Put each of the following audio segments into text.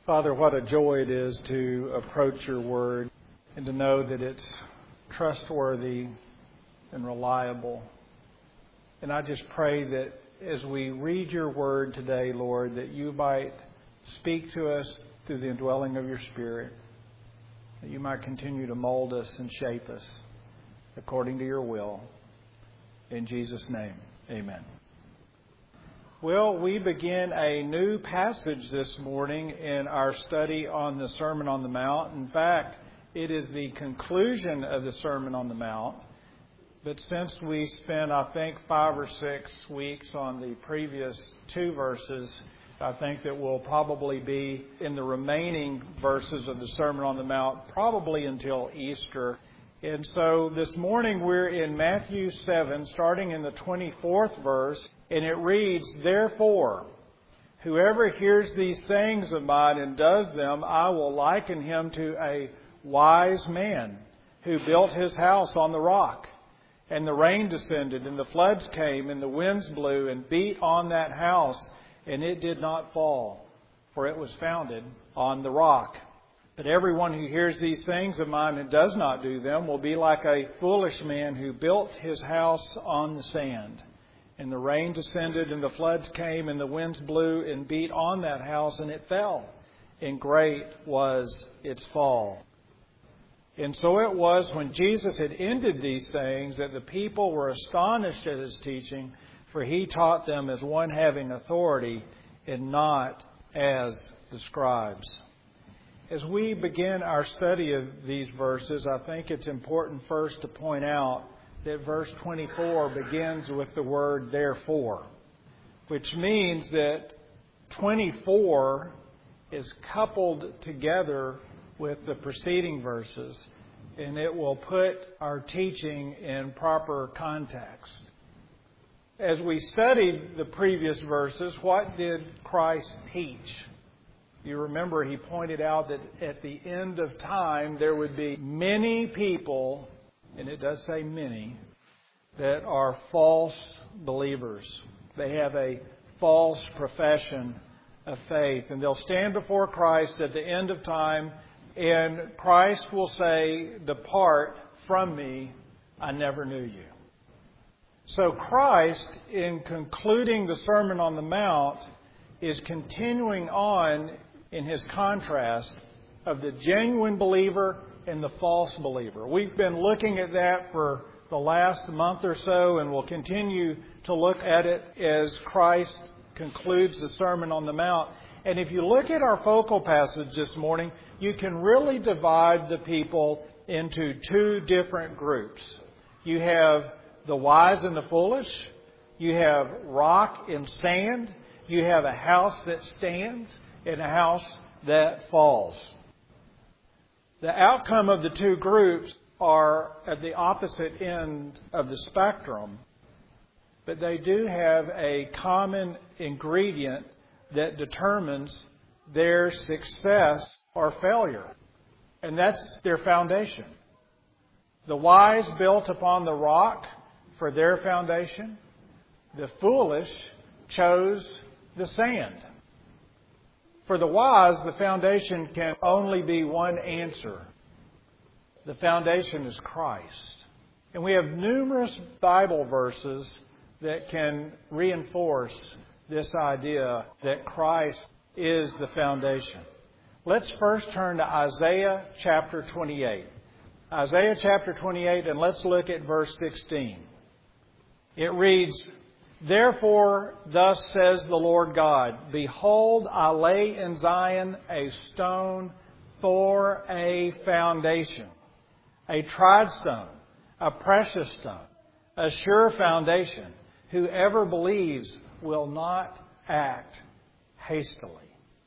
Father, what a joy it is to approach your word and to know that it's trustworthy and reliable. And I just pray that as we read your word today, Lord, that you might speak to us through the indwelling of your Spirit, that you might continue to mold us and shape us according to your will. In Jesus' name, amen. Well, we begin a new passage this morning in our study on the Sermon on the Mount. In fact, it is the conclusion of the Sermon on the Mount. But since we spent, I think, 5 or 6 weeks on the previous 2 verses, I think that we'll probably be in the remaining verses of the Sermon on the Mount probably until Easter. And so this morning we're in Matthew 7, starting in the 24th verse, and it reads, "Therefore, whoever hears these sayings of mine and does them, I will liken him to a wise man who built his house on the rock. And the rain descended, and the floods came, and the winds blew and beat on that house, and it did not fall, for it was founded on the rock. But everyone who hears these things of mine and does not do them will be like a foolish man who built his house on the sand. And the rain descended, and the floods came, and the winds blew and beat on that house, and it fell. And great was its fall. And so it was when Jesus had ended these sayings that the people were astonished at his teaching, for he taught them as one having authority and not as the scribes." As we begin our study of these verses, I think it's important first to point out that verse 24 begins with the word "therefore," which means that 24 is coupled together with the preceding verses, and it will put our teaching in proper context. As we studied the previous verses, what did Christ teach? You remember he pointed out that at the end of time there would be many people, and it does say many, that are false believers. They have a false profession of faith, and they'll stand before Christ at the end of time, and Christ will say, "Depart from me, I never knew you." So Christ, in concluding the Sermon on the Mount, is continuing on in his contrast of the genuine believer and the false believer. We've been looking at that for the last month or so, and we'll continue to look at it as Christ concludes the Sermon on the Mount. And if you look at our focal passage this morning, you can really divide the people into 2 different groups. You have the wise and the foolish. You have rock and sand. You have a house that stands and a house that falls. The outcome of the 2 groups are at the opposite end of the spectrum, but they do have a common ingredient that determines their success or failure, and that's their foundation. The wise built upon the rock for their foundation. The foolish chose the sand. For the wise, the foundation can only be one answer. The foundation is Christ. And we have numerous Bible verses that can reinforce this idea that Christ is the foundation. Let's first turn to Isaiah chapter 28. Isaiah chapter 28, and let's look at verse 16. It reads, "Therefore, thus says the Lord God, Behold, I lay in Zion a stone for a foundation, a tried stone, a precious stone, a sure foundation. Whoever believes will not act hastily."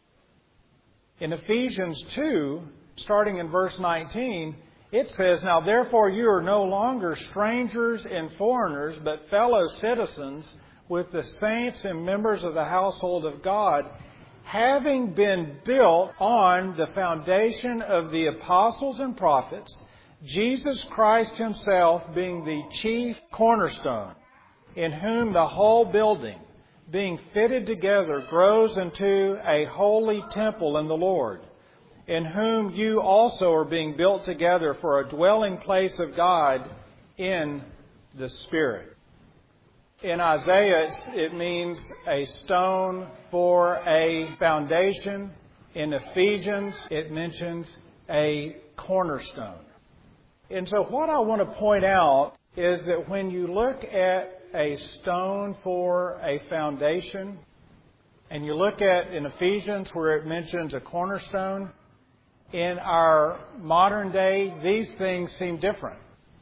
In Ephesians 2, starting in verse 19, it says, "Now therefore you are no longer strangers and foreigners, but fellow citizens with the saints and members of the household of God, having been built on the foundation of the apostles and prophets, Jesus Christ himself being the chief cornerstone, in whom the whole building, being fitted together, grows into a holy temple in the Lord, in whom you also are being built together for a dwelling place of God in the Spirit. In Isaiah, it means a stone for a foundation. In Ephesians, it mentions a cornerstone. And so what I want to point out is that when you look at a stone for a foundation, and you look at in Ephesians where it mentions a cornerstone, in our modern day, these things seem different.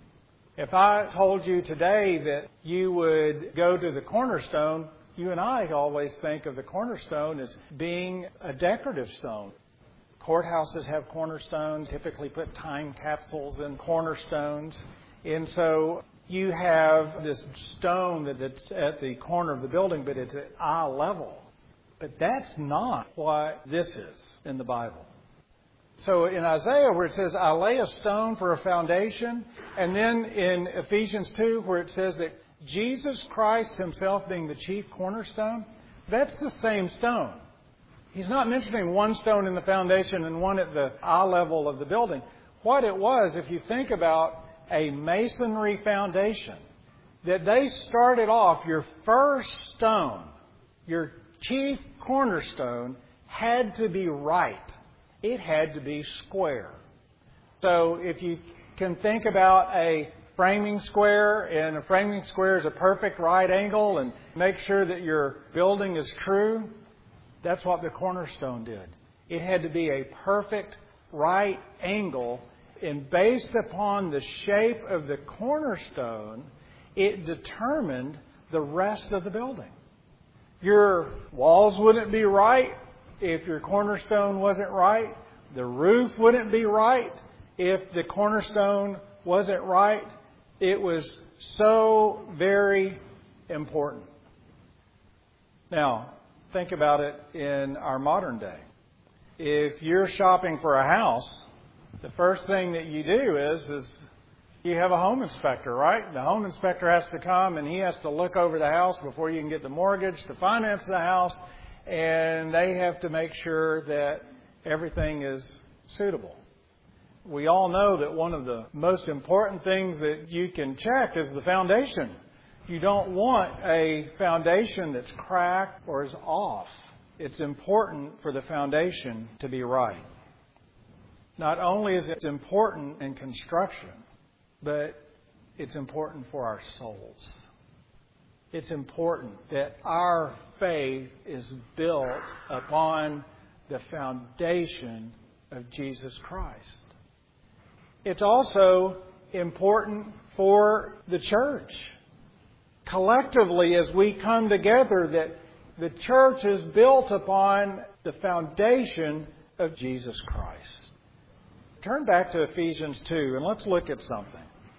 If I told you today that you would go to the cornerstone, you and I always think of the cornerstone as being a decorative stone. Courthouses have cornerstones, typically put time capsules in cornerstones. And so you have this stone that's at the corner of the building, but it's at eye level. But that's not what this is in the Bible. So in Isaiah where it says, I lay a stone for a foundation, and then in Ephesians 2 where it says that Jesus Christ himself being the chief cornerstone, that's the same stone. He's not mentioning one stone in the foundation and one at the eye level of the building. What it was, if you think about a masonry foundation, that they started off, your first stone, your chief cornerstone, had to be right. It had to be square. So if you can think about a framing square, and a framing square is a perfect right angle, and make sure that your building is true, that's what the cornerstone did. It had to be a perfect right angle, and based upon the shape of the cornerstone, it determined the rest of the building. Your walls wouldn't be right if your cornerstone wasn't right. The roof wouldn't be right if the cornerstone wasn't right. It was so very important. Now, think about it in our modern day. If you're shopping for a house, the first thing that you do is you have a home inspector, right? The home inspector has to come and he has to look over the house before you can get the mortgage to finance the house. And they have to make sure that everything is suitable. We all know that one of the most important things that you can check is the foundation. You don't want a foundation that's cracked or is off. It's important for the foundation to be right. Not only is it important in construction, but it's important for our souls. It's important that our faith is built upon the foundation of Jesus Christ. It's also important for the church. Collectively, as we come together, that the church is built upon the foundation of Jesus Christ. Turn back to Ephesians 2 and let's look at something.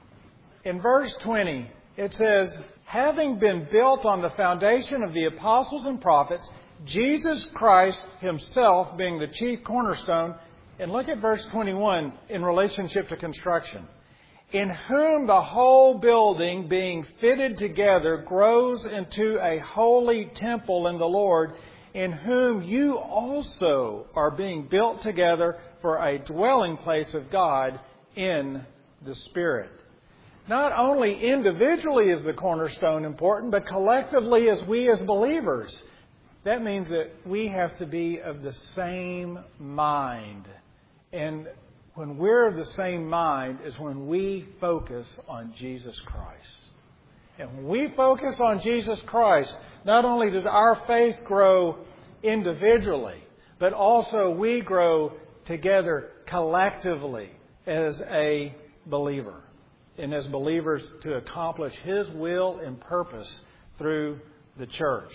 In verse 20, it says, having been built on the foundation of the apostles and prophets, Jesus Christ himself being the chief cornerstone. And look at verse 21 in relationship to construction. In whom the whole building being fitted together grows into a holy temple in the Lord, in whom you also are being built together for a dwelling place of God in the Spirit. Not only individually is the cornerstone important, but collectively as we as believers. That means that we have to be of the same mind. And when we're of the same mind is when we focus on Jesus Christ. And when we focus on Jesus Christ, not only does our faith grow individually, but also we grow together collectively as a believer. And as believers to accomplish His will and purpose through the church.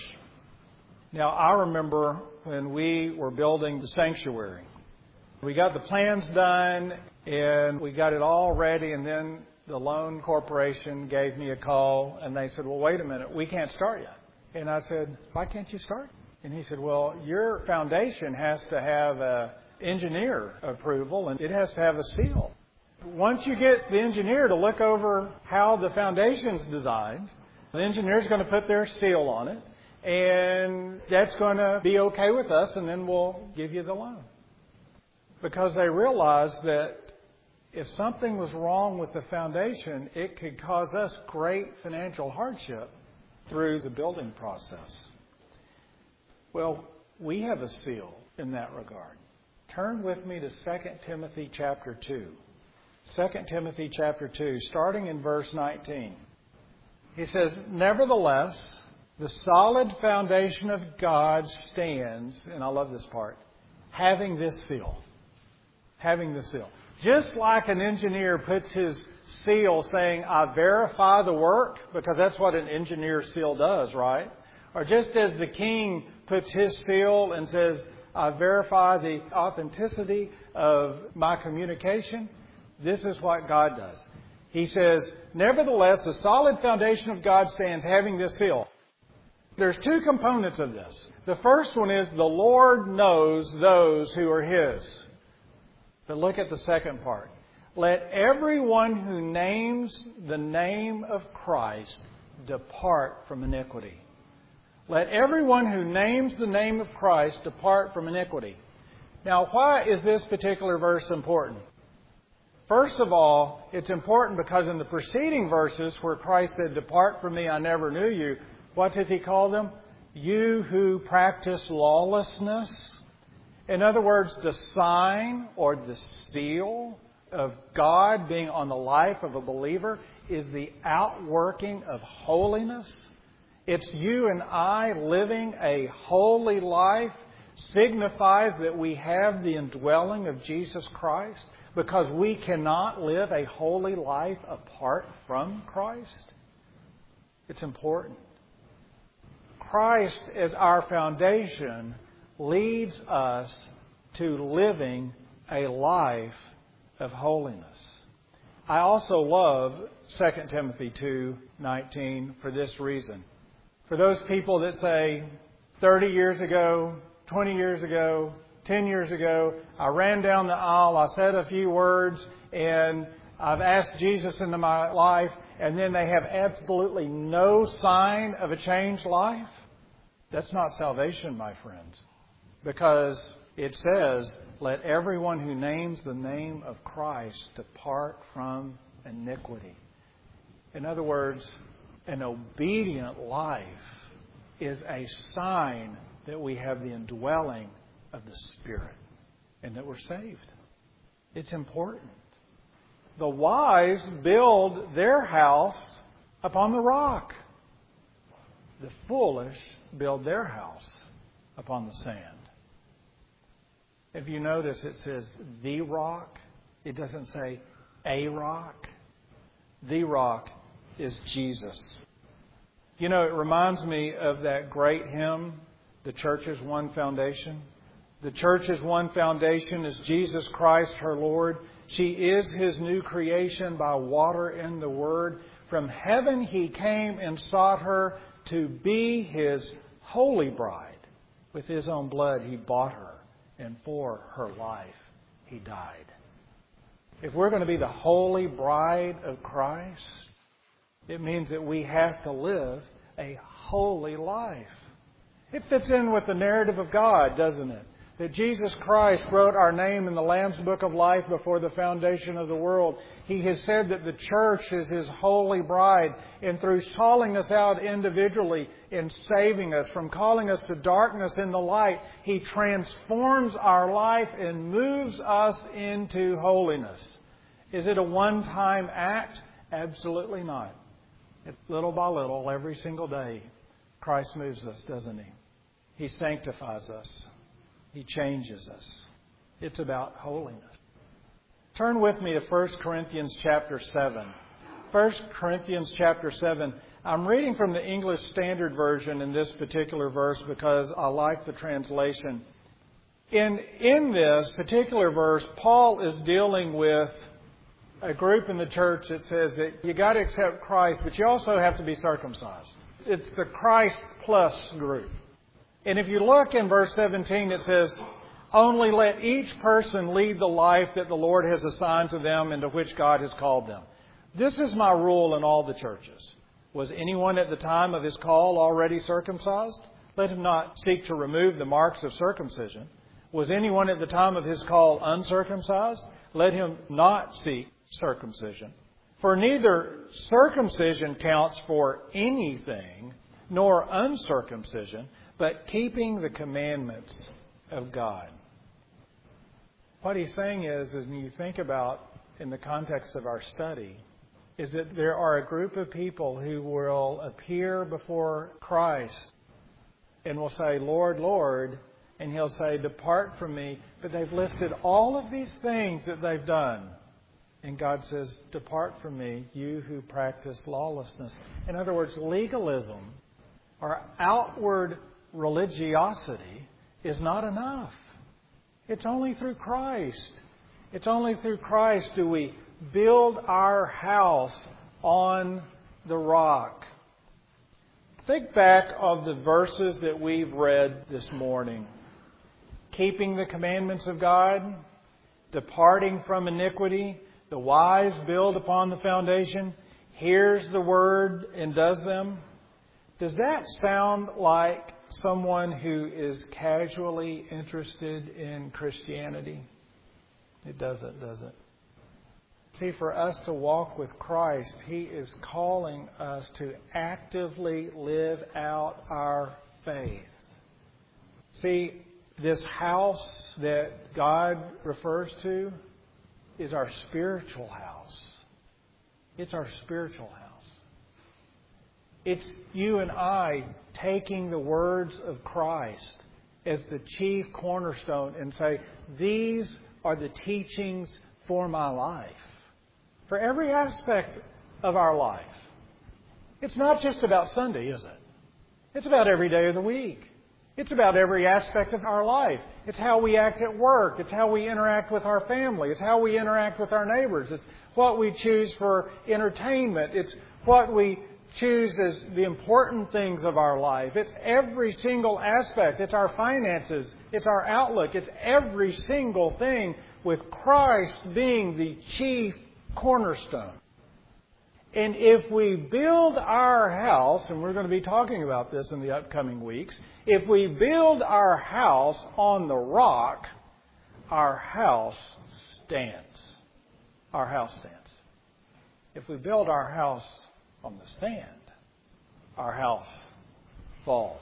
Now, I remember when we were building the sanctuary. We got the plans done and we got it all ready, and then the loan corporation gave me a call and they said, well, wait a minute, we can't start yet. And I said, why can't you start? And he said, well, your foundation has to have an engineer approval and it has to have a seal. Once you get the engineer to look over how the foundation's designed, the engineer's going to put their seal on it. and that's going to be okay with us, and then we'll give you the loan. Because they realized that if something was wrong with the foundation, it could cause us great financial hardship through the building process. Well, we have a seal in that regard. Turn with me to 2 Timothy chapter 2. 2 Timothy chapter 2, starting in verse 19. He says, "Nevertheless, the solid foundation of God stands," and I love this part, "having this seal." Having the seal. Just like an engineer puts his seal saying, "I verify the work," because that's what an engineer seal does, right? Or just as the king puts his seal and says, "I verify the authenticity of my communication," this is what God does. He says, "Nevertheless, the solid foundation of God stands, having this seal." There's two components of this. The first one is the Lord knows those who are His. But look at the second part. "Let everyone who names the name of Christ depart from iniquity." Let everyone who names the name of Christ depart from iniquity. Now, why is this particular verse important? First of all, it's important because in the preceding verses where Christ said, "Depart from me, I never knew you," what does He call them? "You who practice lawlessness." In other words, the sign or the seal of God being on the life of a believer is the outworking of holiness. It's you and I living a holy life signifies that we have the indwelling of Jesus Christ, because we cannot live a holy life apart from Christ. It's important. Christ as our foundation leads us to living a life of holiness. I also love 2 Timothy 2:19 for this reason. For those people that say, 30 years ago, 20 years ago, 10 years ago, I ran down the aisle, I said a few words, and I've asked Jesus into my life, and then they have absolutely no sign of a changed life. That's not salvation, my friends. Because it says, "Let everyone who names the name of Christ depart from iniquity." In other words, an obedient life is a sign that we have the indwelling of the Spirit and that we're saved. It's important. The wise build their house upon the rock. The foolish build their house upon the sand. If you notice, it says the rock. It doesn't say a rock. The rock is Jesus. You know, it reminds me of that great hymn, "The Church's One Foundation." The Church's one foundation is Jesus Christ, her Lord. She is His new creation by water and the Word. From heaven He came and sought her to be His holy bride. With His own blood He bought her, and for her life He died. If we're going to be the holy bride of Christ, it means that we have to live a holy life. It fits in with the narrative of God, doesn't it? That Jesus Christ wrote our name in the Lamb's Book of Life before the foundation of the world. He has said that the church is His holy bride. And through calling us out individually and saving us, from calling us to darkness in the light, He transforms our life and moves us into holiness. Is it a one-time act? Absolutely not. Little by little, every single day, Christ moves us, doesn't He? He sanctifies us. He changes us. It's about holiness. Turn with me to 1 Corinthians chapter 7. 1 Corinthians chapter 7. I'm reading from the English Standard Version in this particular verse because I like the translation. In this particular verse, Paul is dealing with a group in the church that says that you got to accept Christ, but you also have to be circumcised. It's the Christ plus group. And if you look in verse 17, it says, "Only let each person lead the life that the Lord has assigned to them and to which God has called them." This is my rule in all the churches. Was anyone at the time of his call already circumcised? Let him not seek to remove the marks of circumcision. Was anyone at the time of his call uncircumcised? Let him not seek circumcision. For neither circumcision counts for anything, nor uncircumcision, but keeping the commandments of God. What he's saying is, when you think about in the context of our study, is that there are a group of people who will appear before Christ and will say, Lord, Lord, and He'll say, depart from me. But they've listed all of these things that they've done. And God says, depart from me, you who practice lawlessness. In other words, legalism or outward religiosity is not enough. It's only through Christ. It's only through Christ do we build our house on the rock. Think back of the verses that we've read this morning. Keeping the commandments of God, departing from iniquity, the wise build upon the foundation, hears the word and does them. Does that sound like someone who is casually interested in Christianity? It doesn't, does it? See, for us to walk with Christ, He is calling us to actively live out our faith. See, this house that God refers to is our spiritual house. It's our spiritual house. It's you and I taking the words of Christ as the chief cornerstone and say, these are the teachings for my life. For every aspect of our life. It's not just about Sunday, is it? It's about every day of the week. It's about every aspect of our life. It's how we act at work. It's how we interact with our family. It's how we interact with our neighbors. It's what we choose for entertainment. It's what we choose as the important things of our life. It's every single aspect. It's our finances. It's our outlook. It's every single thing with Christ being the chief cornerstone. And if we build our house, and we're going to be talking about this in the upcoming weeks, if we build our house on the rock, our house stands. Our house stands. If we build our house on the sand, our house falls.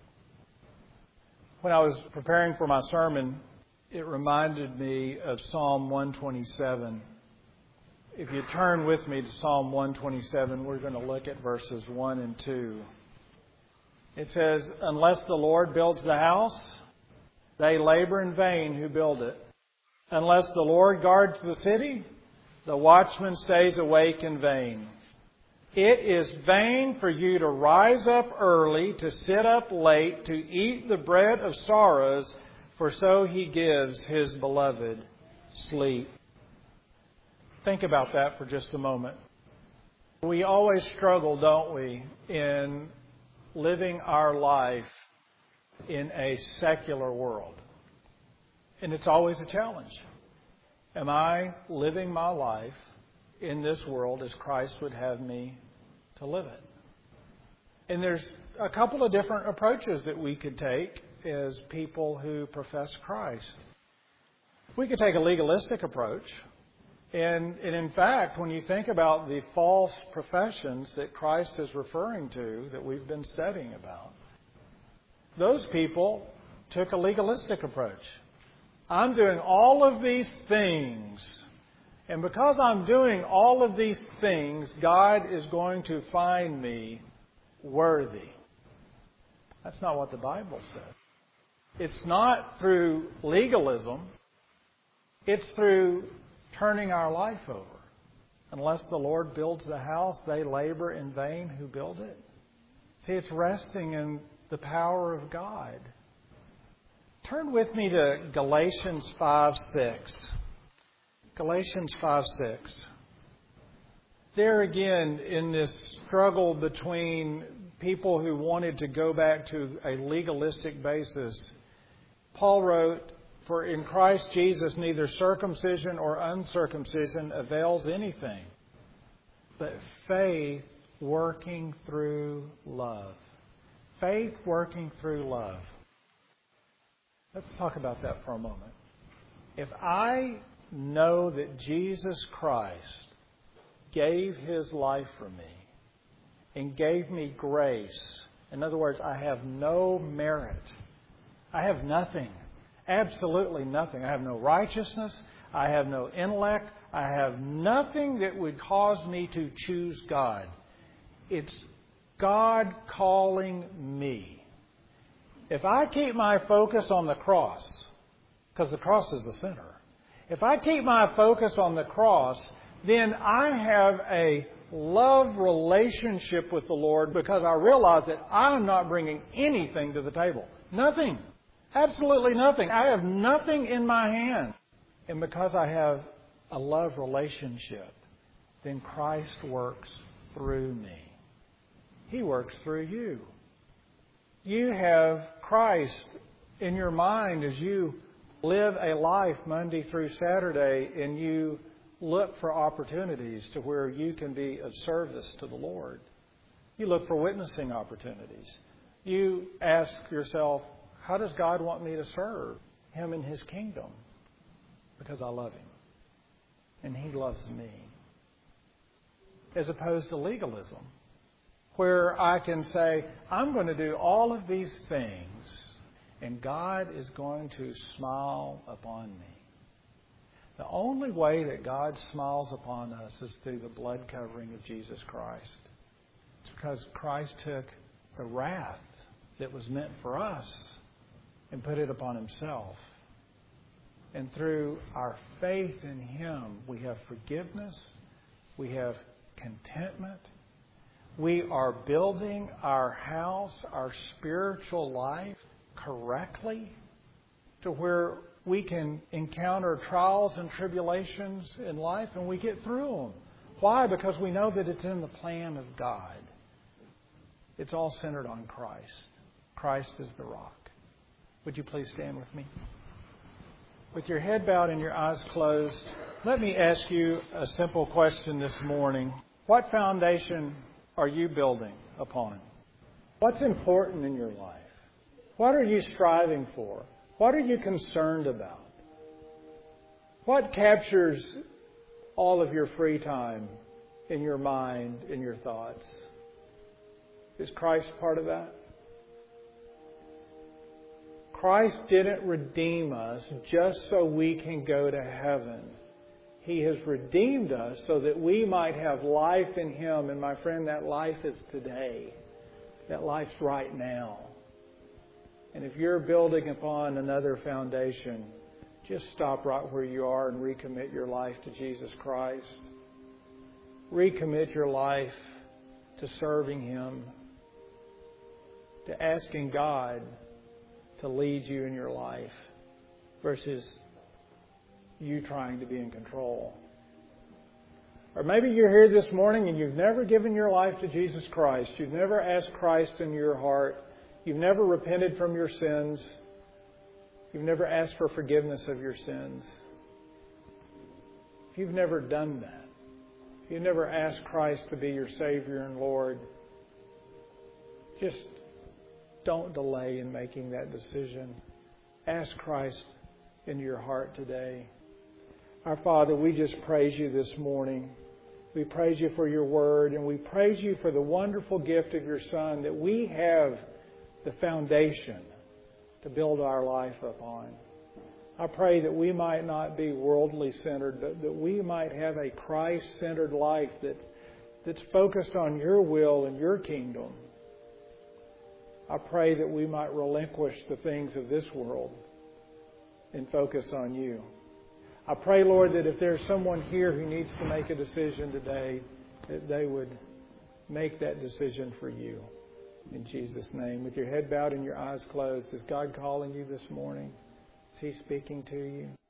When I was preparing for my sermon, it reminded me of Psalm 127. If you turn with me to Psalm 127, we're going to look at verses 1 and 2. It says, unless the Lord builds the house, they labor in vain who build it. Unless the Lord guards the city, the watchman stays awake in vain. It is vain for you to rise up early, to sit up late, to eat the bread of sorrows, for so He gives His beloved sleep. Think about that for just a moment. We always struggle, don't we, in living our life in a secular world. And it's always a challenge. Am I living my life in this world as Christ would have me to live it? And there's a couple of different approaches that we could take as people who profess Christ. We could take a legalistic approach. And in fact, when you think about the false professions that Christ is referring to, that we've been studying about, those people took a legalistic approach. I'm doing all of these things, and because I'm doing all of these things, God is going to find me worthy. That's not what the Bible says. It's not through legalism. It's through turning our life over. Unless the Lord builds the house, they labor in vain who build it. See, it's resting in the power of God. Turn with me to Galatians 5:6. Galatians 5:6. There again, in this struggle between people who wanted to go back to a legalistic basis, Paul wrote, for in Christ Jesus neither circumcision or uncircumcision avails anything, but faith working through love. Faith working through love. Let's talk about that for a moment. If I know that Jesus Christ gave His life for me and gave me grace, in other words, I have no merit. I have nothing. Absolutely nothing. I have no righteousness. I have no intellect. I have nothing that would cause me to choose God. It's God calling me. If I keep my focus on the cross, because the cross is the center, if I keep my focus on the cross, then I have a love relationship with the Lord because I realize that I'm not bringing anything to the table. Nothing. Absolutely nothing. I have nothing in my hand. And because I have a love relationship, then Christ works through me. He works through you. You have Christ in your mind as you live a life Monday through Saturday, and you look for opportunities to where you can be of service to the Lord. You look for witnessing opportunities. You ask yourself, how does God want me to serve Him in His kingdom? Because I love Him. And He loves me. As opposed to legalism, where I can say, I'm going to do all of these things, and God is going to smile upon me. The only way that God smiles upon us is through the blood covering of Jesus Christ. It's because Christ took the wrath that was meant for us and put it upon Himself. And through our faith in Him, we have forgiveness, we have contentment. We are building our house, our spiritual life correctly to where we can encounter trials and tribulations in life and we get through them. Why? Because we know that it's in the plan of God. It's all centered on Christ. Christ is the rock. Would you please stand with me? With your head bowed and your eyes closed, let me ask you a simple question this morning. What foundation are you building upon? What's important in your life? What are you striving for? What are you concerned about? What captures all of your free time in your mind, in your thoughts? Is Christ part of that? Christ didn't redeem us just so we can go to heaven. He has redeemed us so that we might have life in Him. And my friend, that life is today. That life's right now. And if you're building upon another foundation, just stop right where you are and recommit your life to Jesus Christ. Recommit your life to serving Him, to asking God to lead you in your life versus you trying to be in control. Or maybe you're here this morning and you've never given your life to Jesus Christ. You've never asked Christ in your heart. You've never repented from your sins. You've never asked for forgiveness of your sins. If you've never done that, if you've never asked Christ to be your Savior and Lord, just don't delay in making that decision. Ask Christ into your heart today. Our Father, we just praise You this morning. We praise You for Your Word, and we praise You for the wonderful gift of Your Son, that we have the foundation to build our life upon. I pray that we might not be worldly centered, but that we might have a Christ-centered life that's focused on Your will and Your kingdom. I pray that we might relinquish the things of this world and focus on You. I pray, Lord, that if there's someone here who needs to make a decision today, that they would make that decision for You. In Jesus' name, with your head bowed and your eyes closed, is God calling you this morning? Is He speaking to you?